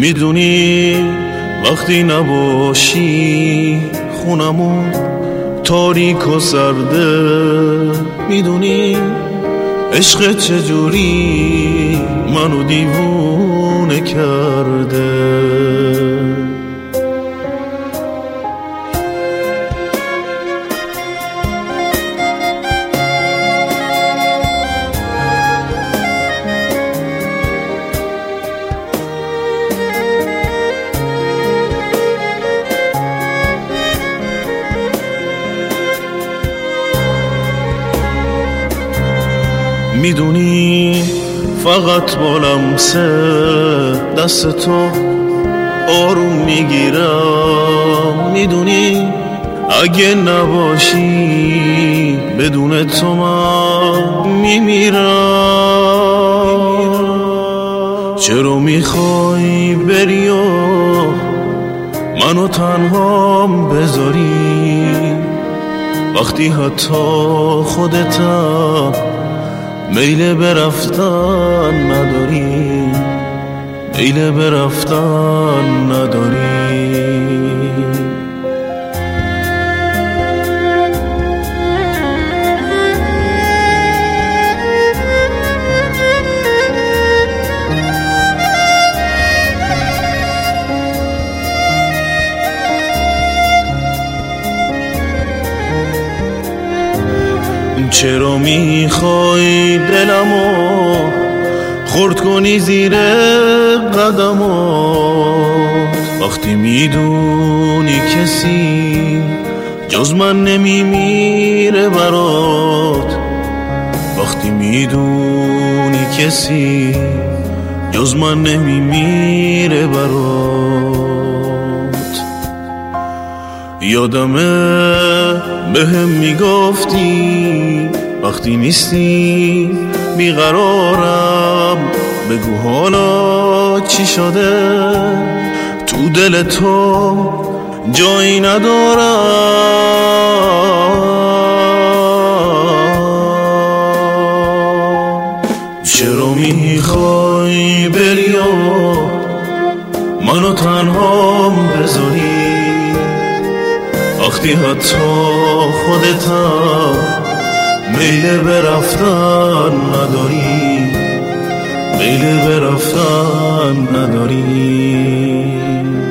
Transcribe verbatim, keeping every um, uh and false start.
میدونی وقتی نباشی خونمون تاریک و سرده، میدونی عشق چجوری منو دیوونه کرده. میدونی فقط با لمسه دست تو آروم میگیرم، میدونی اگه نباشی بدون تو من میمیرم. چرا میخوای بری و منو تنهام بذاری وقتی حتی خودتم میل برفتن نداری، میل برفتن نداری. چرا میخوای دلمو خرد کنی زیر قدمات وقتی میدونی کسی جز من نمیمیره برات، وقتی میدونی کسی جز من نمیمیره برات. یادمه بهم میگفتی وقتی نیستی بیقرارم، بگو حالا چی شده تو دل تو جایی ندارم. چرا میخوای بری و منو تنهام بذاری وقتی حتی خودتم میل برفتن نداری، میل برفتن نداری.